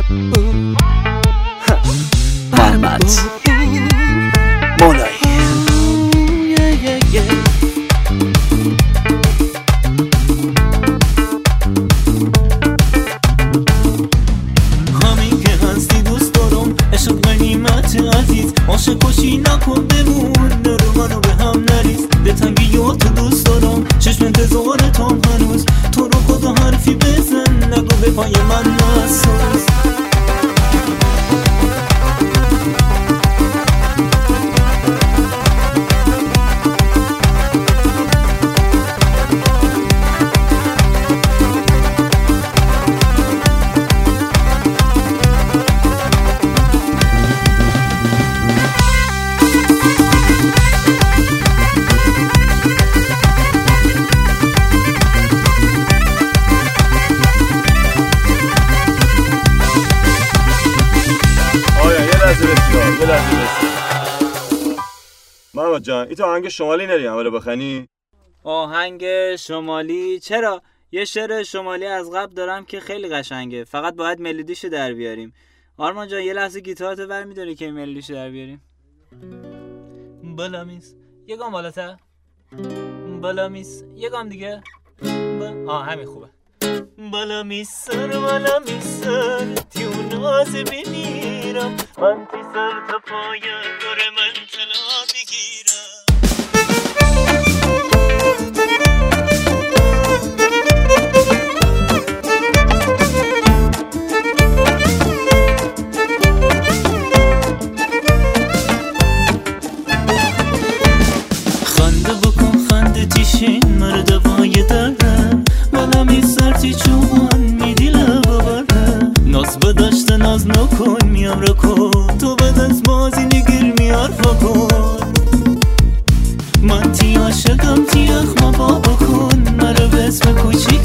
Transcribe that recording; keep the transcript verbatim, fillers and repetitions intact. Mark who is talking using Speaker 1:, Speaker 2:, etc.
Speaker 1: محمد مولایی.
Speaker 2: همین که هستی دوست دارم، عشق غنیمت عزیز، عاشق کشی نکن بمون، نرو منو به هم نریز، دلتنگیات دوست دارم، چشم انتظارتم هنوز، تو رو خدا حرفی بزن، نگو به پای من نساز.
Speaker 3: محمد جان، این تو آهنگ شمالی نری اولا بخنی؟
Speaker 4: آهنگ شمالی؟ چرا؟ یه شعر شمالی از قبل دارم که خیلی قشنگه، فقط باید ملودیشو در بیاریم. آرمان جان یه لحظه گیتارتو برمی‌داری که ملودیشو در بیاریم؟ بالا میس یه گام بالاتر، بالا میس یه گام دیگه، با... آه همین خوبه. بالا میسر بالا میسر تیون آزه بمیرم، من تی سر تا پای دور من تلا بگیرم. خنده بکن خنده تیشین مرد وای دردم، بالا میسر تی چون میدیله ببره، ناز بداشته ناز نکن میام رو کن، تو بد از بازی نگیر میار فکن، من تی عاشقم تی اخما با بکن، مرا به اسم کوچی